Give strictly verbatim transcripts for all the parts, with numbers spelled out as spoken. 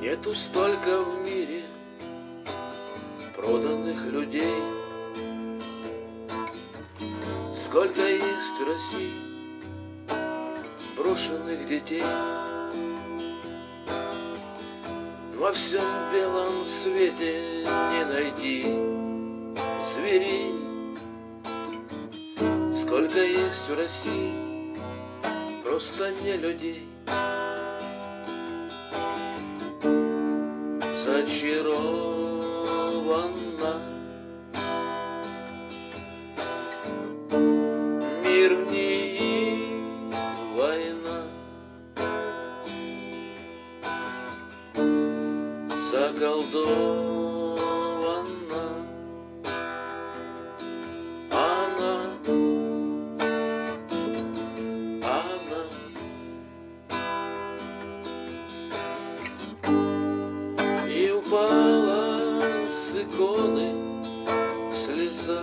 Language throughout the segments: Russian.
Нету столько в мире проданных людей, сколько есть в России брошенных детей. Во всем белом свете не найти зверей, сколько есть в России просто не людей. Зачарована, мир в ней война, заколдована она, она. И упала с иконы слеза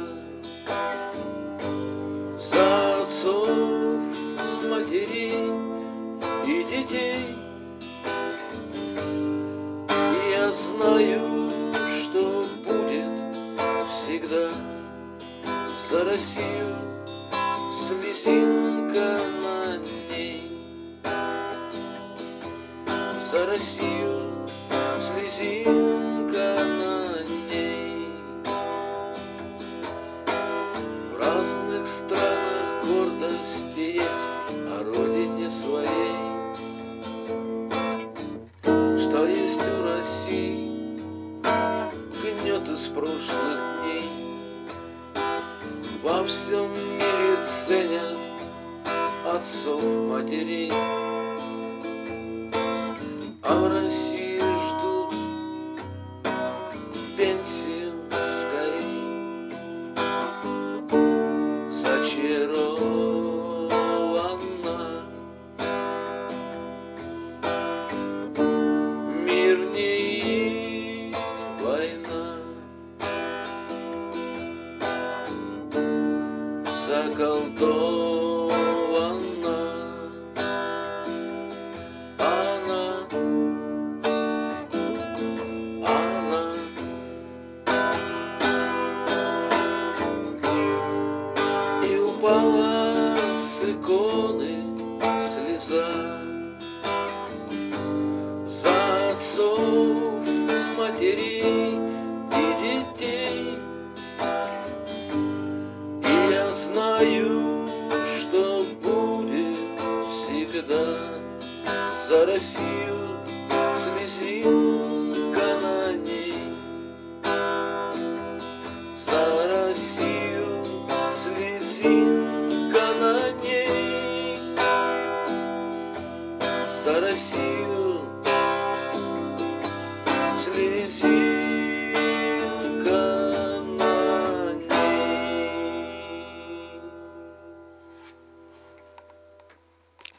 за отцов, матерей и детей. И я знаю, что будет всегда за Россию слезинка на ней, за Россию слезинка на ней. В разных странах гордость есть о родине своей. Что есть у России гнет из прошлых дней. Во всем мире ценят отцов, матерей, а в России ждут пенсию скорей. Зачарована, мир в ней война, заколдована она, она. И упала с иконы слеза за отцов, матерей и детей. И я знаю, что будет всегда за Россию слезинка на ней, за Россию слезинка на ней, за Россию